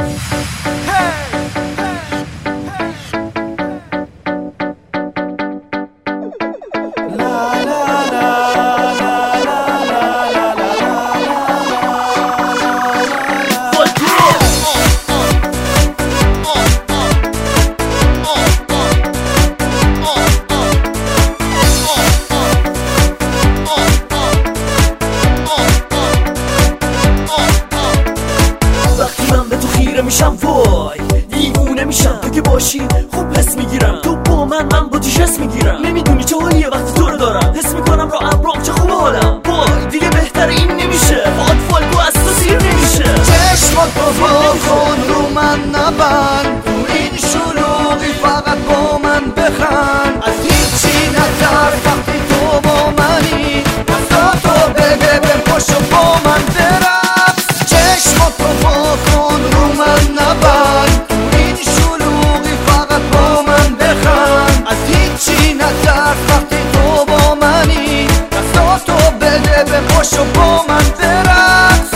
میشم وای دیوونه میشم تو که باشی خوب حس میگیرم تو با من با تو حس میگیرم نمیدونی چه حالیه وقتی تو رو دارم حس میکنم رو ابرام چه خوب حالم وای دیگه بهتر این نمیشه فالگو از تو سیر نمیشه چشمات رو وا کن رو من نبند تو این شلوغی فقط با من بخند از هیچی نترس وقتی تو با منی دستاتو بده بپاش و با من برقص چشمات رو وا کن رو من نبند تو این شلوغی فقط با من بخند از هیچی نترس وقتی تو با منی دستاتو بده بپاش و با من برقص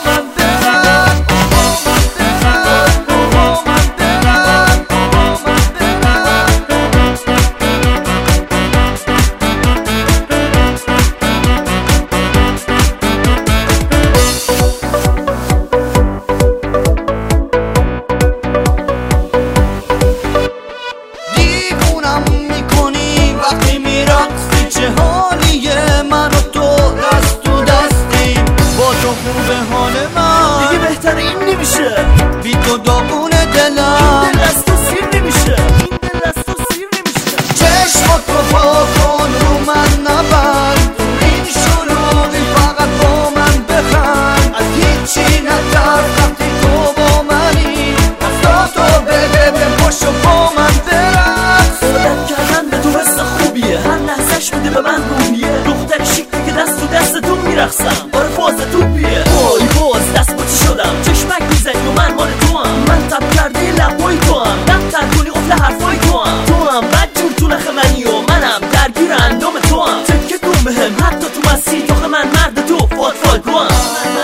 چه حالیه من و تو دست تو دستیم با تو خوبه حال من دیگه بهتر این نمیشه بی تو داغونه دلم این دل از تو سیر نمیشه این دل از تو سیر نمیشه چشمات رو وا کن رو من نبند تو این شلوغی فقط با من بخند از هیچی نترس وقتی تو با منی دستاتو بده بپاش و با من برقص عادت کردن به تو حس خوبیه هر لحظهش میده به من روحیه دختر شیکی که دست تو دستتون میرقصم باره فاز توپیه وای باز دست با چی شدم چشمک میزنی و من مال تو هم من تب کرده لبای تو هم دفتر کنی قفل حرفای تو هم بدجور تو نخ منی و منم درگیر اندام تو هم تکه کن بهم حتی تو مسیح تاخه من مرد تو فالگو هم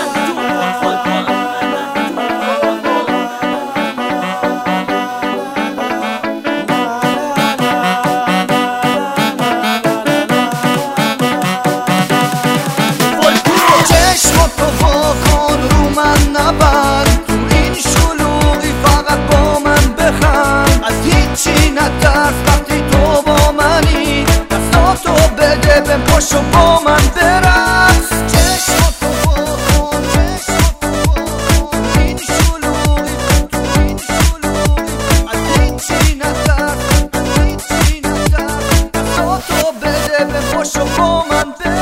نبند تو این شلوغی فقط با من بخند از هیچی نترس وقتی تو با منی دستاتو بده بپاش و با من برقص چشماتو وا کن تو این شلوغی از هیچی نترس دستاتو بده بپاش و با من برقص